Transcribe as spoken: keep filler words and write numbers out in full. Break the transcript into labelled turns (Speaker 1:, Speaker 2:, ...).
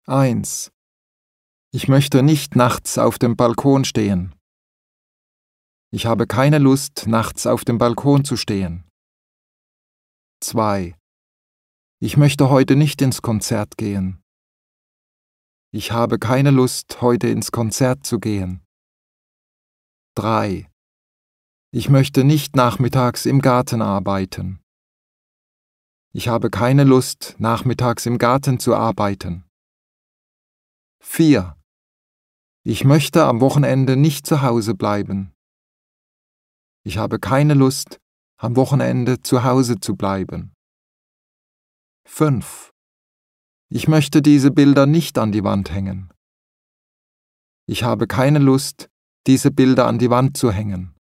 Speaker 1: eins. Ich möchte nicht nachts auf dem Balkon stehen. Ich habe keine Lust, nachts auf dem Balkon zu stehen. zwei. Ich möchte heute nicht ins Konzert gehen. Ich habe keine Lust, heute ins Konzert zu gehen. drei. Ich möchte nicht nachmittags im Garten arbeiten. Ich habe keine Lust, nachmittags im Garten zu arbeiten. vier. Ich möchte am Wochenende nicht zu Hause bleiben. Ich habe keine Lust, am Wochenende zu Hause zu bleiben. fünf. Ich möchte diese Bilder nicht an die Wand hängen. Ich habe keine Lust, diese Bilder an die Wand zu hängen.